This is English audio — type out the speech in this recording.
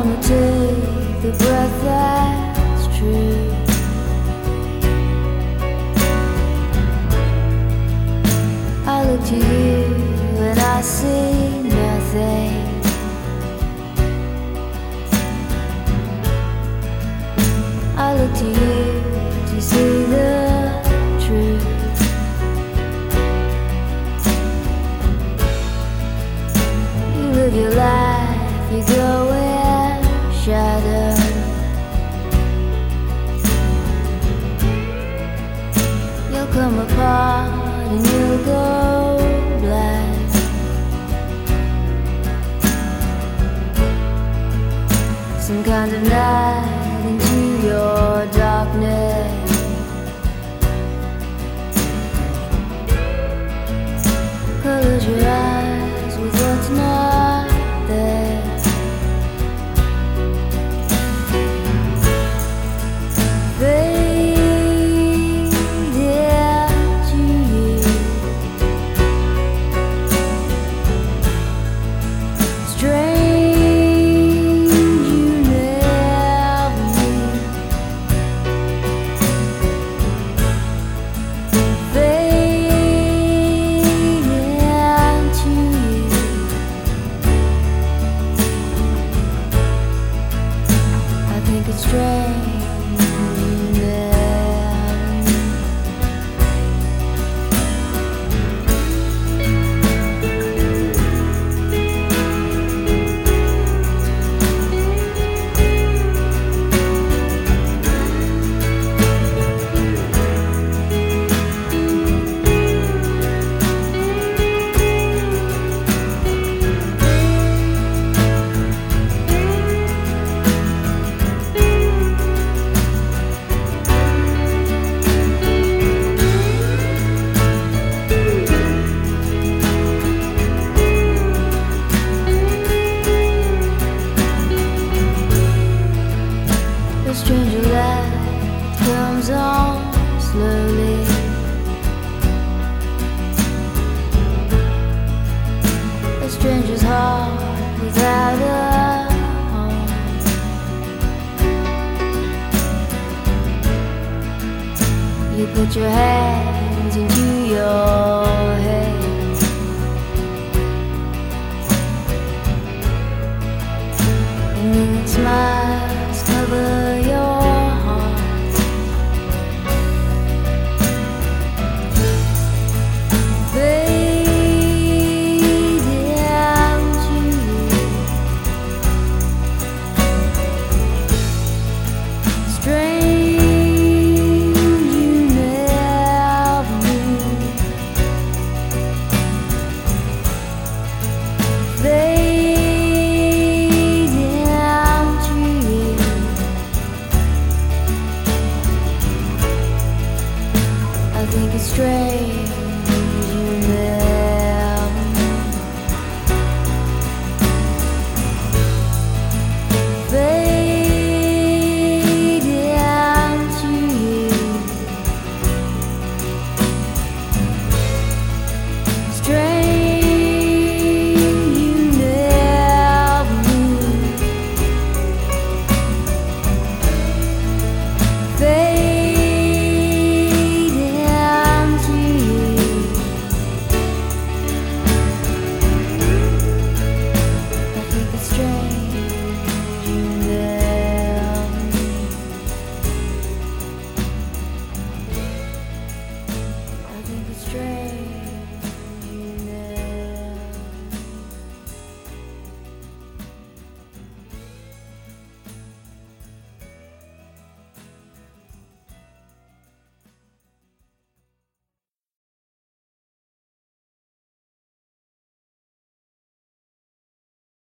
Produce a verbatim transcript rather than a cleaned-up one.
come to take the breath that's true. I look to you and I see nothing. I look to you to see the truth. You live your life, you go in shadow. You'll come apart and you'll go black. Some kind of night into your darkness. Close your eyes with what's not there. Fade into you. Strange you never meet. Fade into you. I think it's strange you never meet. The stranger light comes on slowly. A stranger's heart without a home. You put your hands into your head. And then it smiles.